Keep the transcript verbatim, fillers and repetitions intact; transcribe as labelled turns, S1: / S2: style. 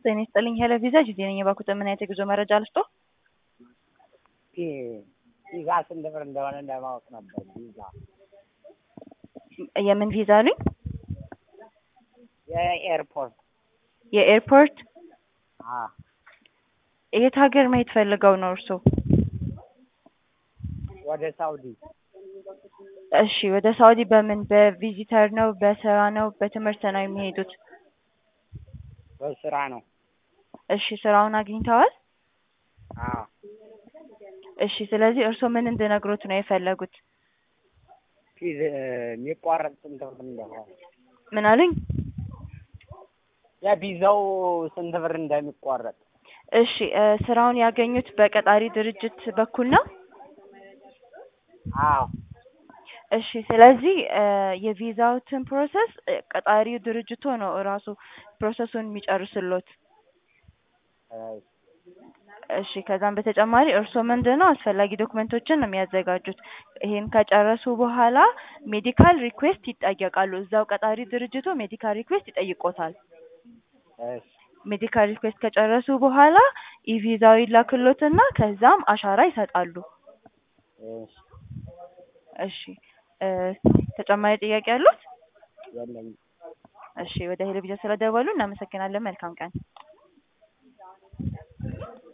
S1: ጤና ይስጥልኝ ሄሎ ቪዛ ጊዜ ነኝ የባኩት ምን አይነት የጉዞ መረጃ ልስጦ?
S2: ቪዛ ስንት ብር እንደሆነ ለማወቅ ነበር። ቪዛ
S1: የምን ቪዛ አሉኝ?
S2: የኤርፖርት
S1: የኤርፖርት
S2: አ
S1: የት ሀገር መሄድ ፈልገው ነው እርሶ?
S2: ወደ ሳውዲ።
S1: እሺ ወደ ሳውዲ በምን በቪዚተር ነው በስራ ነው በትምህርት ነው የሚሄዱት?
S2: በስራ ነው።
S1: እሺ ስራውን አግኝተዋል?
S2: አዎ።
S1: እሺ ስለዚህ እርሶ ምን እንድነግሮት ነው የፈለጉት?
S2: ፊዝ የሚቋረጥ ስንት ብር እንደሆነ።
S1: ምን አሉኝ?
S2: የቪዛው ስንት ብር እንደሚቋረጥ።
S1: እሺ ስራውን ያገኙት በቀጣሪ ድርጅት በኩል ነው?
S2: አዎ።
S1: እሺ ስለዚህ የቪዛውትን ፕሮሰስ ቀጣሪው ድርጅቱ ነው እራሱ ፕሮሰሱን የሚጨርስልዎት። እሺ ከዛም በተጨማሪ እርሶ ምንድነው አስፈላጊ ዶክመንቶችን ነው የሚያዘጋጁት። ይሄን ከጨረሱ በኋላ ሜዲካል ሪኩዌስት ይጠየቃሉ። እዛው ቀጣሪ ድርጅቱ ሜዲካል ሪኩዌስት ይጠይቆታል።
S2: እሺ
S1: ሜዲካል ሪኩዌስት ከጨረሱ በኋላ ኢቪዛው ይላክልዎትና ከዛም አሻራ ይሰጣሉ።
S2: እሺ
S1: እሺ ተጨማሪ ጥያቄ አሉት?
S2: የለኝም።
S1: እሺ ወደ ሄሎ ቪዛ ስለደወሉ እናመሰግናለን። መልካም ቀን።